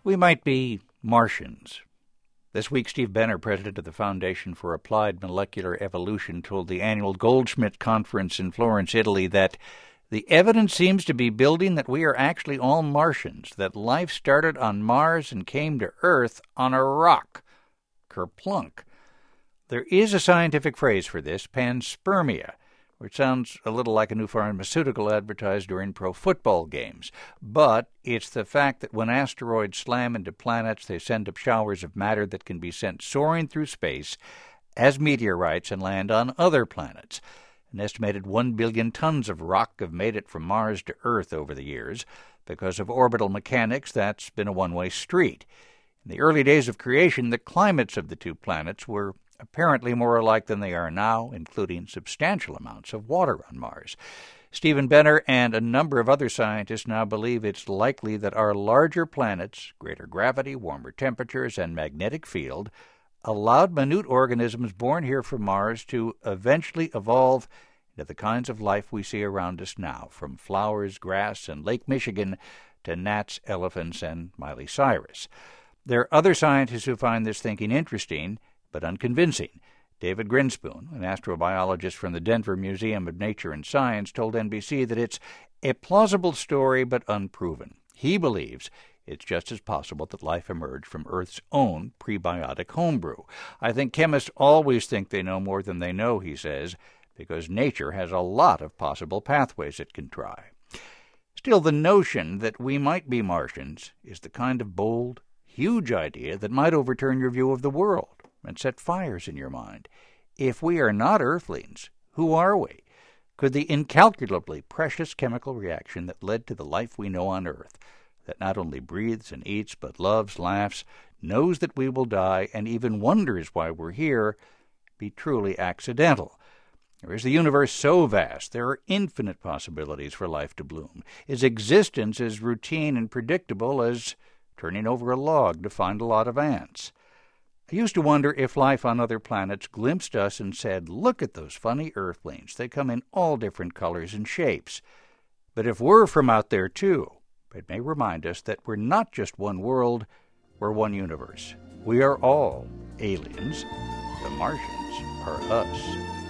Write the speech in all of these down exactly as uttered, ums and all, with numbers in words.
We might be Martians. This week, Steve Benner, president of the Foundation for Applied Molecular Evolution, told the annual Goldschmidt Conference in Florence, Italy, that the evidence seems to be building that we are actually all Martians, that life started on Mars and came to Earth on a rock. Kerplunk. There is a scientific phrase for this, panspermia, which sounds a little like a new pharmaceutical advertised during pro football games. But it's the fact that when asteroids slam into planets, they send up showers of matter that can be sent soaring through space as meteorites and land on other planets. An estimated one billion tons of rock have made it from Mars to Earth over the years. Because of orbital mechanics, that's been a one-way street. In the early days of creation, the climates of the two planets were apparently more alike than they are now, including substantial amounts of water on Mars. Stephen Benner and a number of other scientists now believe it's likely that our larger planets, greater gravity, warmer temperatures, and magnetic field allowed minute organisms born here from Mars to eventually evolve into the kinds of life we see around us now, from flowers, grass, and Lake Michigan to gnats, elephants, and Miley Cyrus. There are other scientists who find this thinking interesting, but unconvincing. David Grinspoon, an astrobiologist from the Denver Museum of Nature and Science, told N B C that it's a plausible story but unproven. He believes it's just as possible that life emerged from Earth's own prebiotic homebrew. I think chemists always think they know more than they know, he says, because nature has a lot of possible pathways it can try. Still, the notion that we might be Martians is the kind of bold, huge idea that might overturn your view of the world and set fires in your mind. If we are not Earthlings, who are we? Could the incalculably precious chemical reaction that led to the life we know on Earth, that not only breathes and eats but loves, laughs, knows that we will die, and even wonders why we're here, be truly accidental? Or is the universe so vast there are infinite possibilities for life to bloom? Is existence as routine and predictable as turning over a log to find a lot of ants? I used to wonder if life on other planets glimpsed us and said, "Look at those funny Earthlings. They come in all different colors and shapes." But if we're from out there too, it may remind us that we're not just one world, we're one universe. We are all aliens. The Martians are us.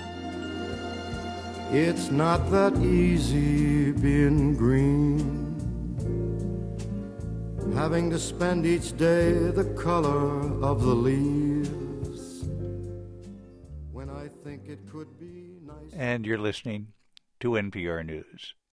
It's not that easy being green, having to spend each day the color of the leaves, when I think it could be nice. And you're listening to N P R News.